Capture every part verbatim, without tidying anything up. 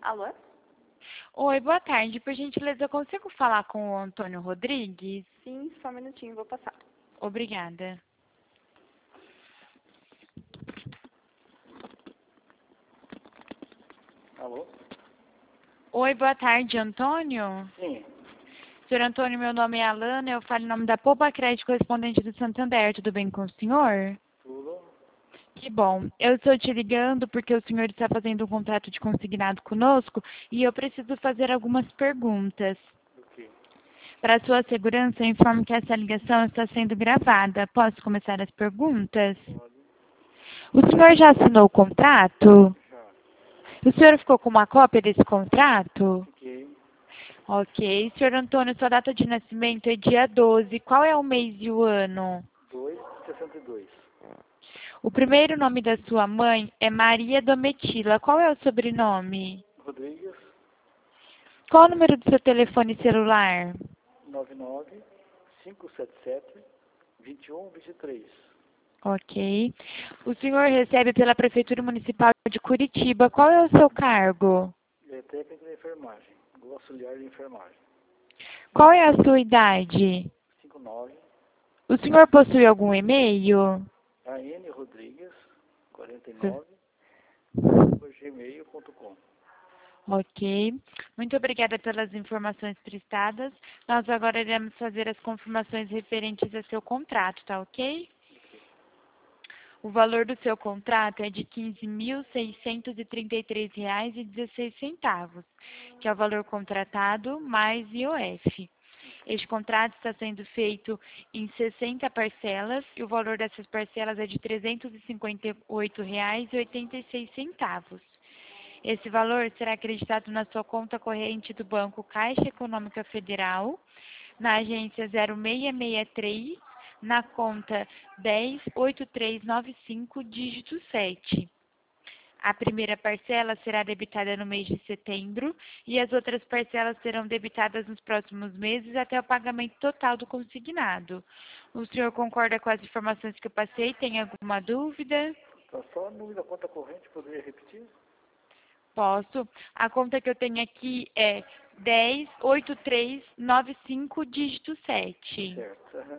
Alô? Oi, boa tarde. Por gentileza, eu consigo falar com o Antônio Rodrigues? Sim, só um minutinho, vou passar. Obrigada. Alô? Oi, boa tarde, Antônio. Sim. Senhor Antônio, meu nome é Alana, eu falo em nome da Poupa Crédito Correspondente do Santander. Tudo bem com o senhor? Tudo? Que bom. Eu estou te ligando porque o senhor está fazendo um contrato de consignado conosco e eu preciso fazer algumas perguntas. Do quê? Para sua segurança, eu informo que essa ligação está sendo gravada. Posso começar as perguntas? Pode? O senhor já assinou o contrato? Já. O senhor ficou com uma cópia desse contrato? Fiquei. Ok. Senhor Antônio, sua data de nascimento é dia doze. Qual é o mês e o ano? dois de sessenta e dois. O primeiro nome da sua mãe é Maria Domitila. Qual é o sobrenome? Rodrigues, Qual o número do seu telefone celular? nove nove cinco sete sete dois um dois três. Ok. O senhor recebe pela Prefeitura Municipal de Curitiba. Qual é o seu cargo? É técnico de enfermagem. Auxiliar de enfermagem. Qual é a sua idade? cinquenta e nove. O senhor possui algum e-mail? A N Rodrigues, quarenta e nove, arroba gmail ponto com. Ok. Muito obrigada pelas informações prestadas. Nós agora iremos fazer as confirmações referentes a seu contrato, tá ok? O valor do seu contrato é de quinze mil seiscentos e trinta e três reais e dezesseis centavos, que é o valor contratado mais I O F. Este contrato está sendo feito em sessenta parcelas e o valor dessas parcelas é de trezentos e cinquenta e oito reais e oitenta e seis centavos. Esse valor será acreditado na sua conta corrente do Banco Caixa Econômica Federal, na agência zero seis seis três, na conta dez oito três nove cinco, dígito sete. A primeira parcela será debitada no mês de setembro e as outras parcelas serão debitadas nos próximos meses até o pagamento total do consignado. O senhor concorda com as informações que eu passei? Tem alguma dúvida? Tá só no número da conta corrente, poderia repetir? Posso. A conta que eu tenho aqui é dez oito três nove cinco, dígito sete. Certo. Aham.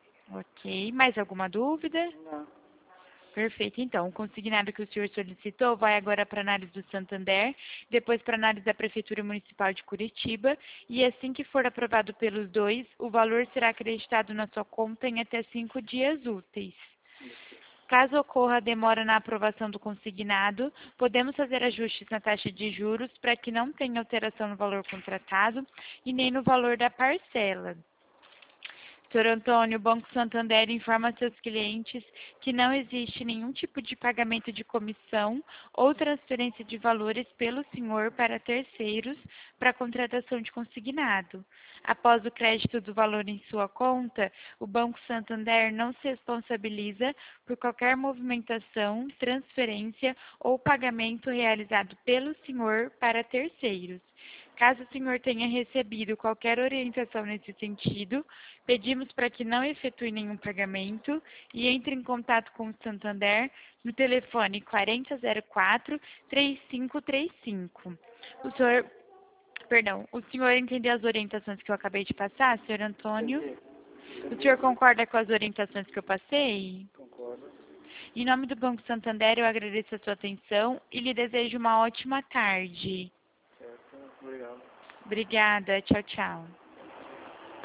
Ok. Mais alguma dúvida? Não. Perfeito. Então, o consignado que o senhor solicitou vai agora para a análise do Santander, depois para a análise da Prefeitura Municipal de Curitiba, e assim que for aprovado pelos dois, o valor será acreditado na sua conta em até cinco dias úteis. Caso ocorra demora na aprovação do consignado, podemos fazer ajustes na taxa de juros para que não tenha alteração no valor contratado e nem no valor da parcela. Senhor Antônio, o Banco Santander informa seus clientes que não existe nenhum tipo de pagamento de comissão ou transferência de valores pelo senhor para terceiros para contratação de consignado. Após o crédito do valor em sua conta, o Banco Santander não se responsabiliza por qualquer movimentação, transferência ou pagamento realizado pelo senhor para terceiros. Caso o senhor tenha recebido qualquer orientação nesse sentido, pedimos para que não efetue nenhum pagamento e entre em contato com o Santander no telefone quarenta zero quatro, trinta e cinco trinta e cinco. O senhor, perdão, o senhor entendeu as orientações que eu acabei de passar, senhor Antônio? Entendi. O senhor concorda com as orientações que eu passei? Concordo. Em nome do Banco Santander, eu agradeço a sua atenção e lhe desejo uma ótima tarde. Certo. Obrigado. Obrigada. Tchau, tchau.